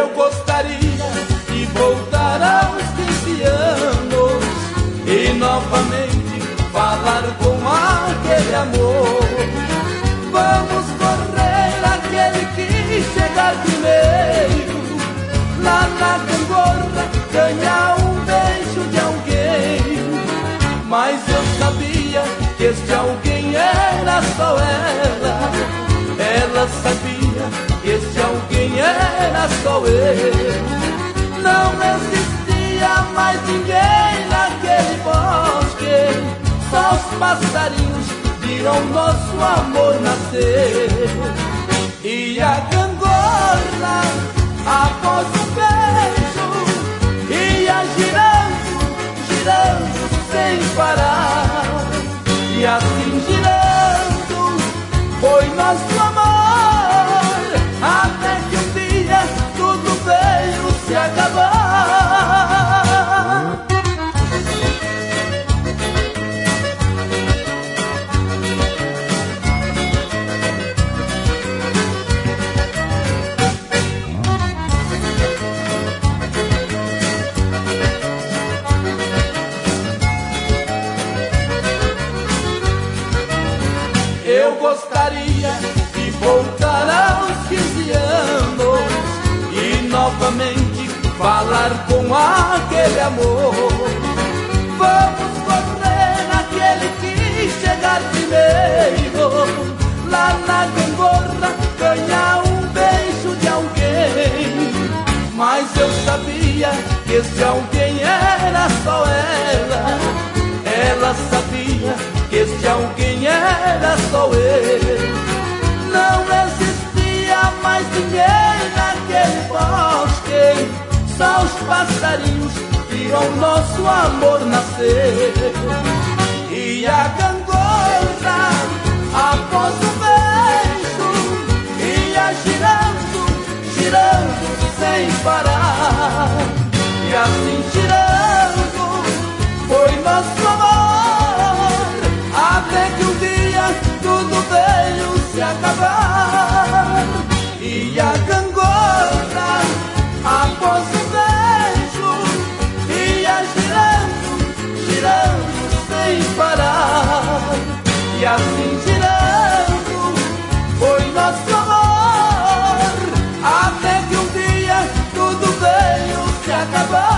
Eu gostaria de voltar aos 15 anos e novamente falar com aquele amor. Vamos correr aquele que chegar primeiro, lá na gangorra ganhar um beijo de alguém. Mas eu sabia que este alguém era só ela. Ela sabia que este alguém era só eu. Não existia mais ninguém naquele bosque, só os passarinhos viram nosso amor nascer. E a gangorra, após um beijo, ia girando, girando sem parar. E assim girando foi nosso amor, até que um dia tudo veio se acabar. Eu gostaria de voltar aos 15 anos e novamente falar com aquele amor. Vamos correr aquele que chegar primeiro, lá na gangorra ganhar um beijo de alguém. Mas eu sabia que esse alguém era só ela. Ela sabia que este alguém era só eu. Não existia mais ninguém naquele bosque, só os passarinhos viram nosso amor nascer. E a gangorra, após o beijo, ia girando, girando sem parar. E assim girando foi nosso amor, até que um dia tudo veio se acabar. E a gangorra, após o beijo, ia girando, girando sem parar. E assim girando foi nosso amor, até que um dia tudo veio se acabar.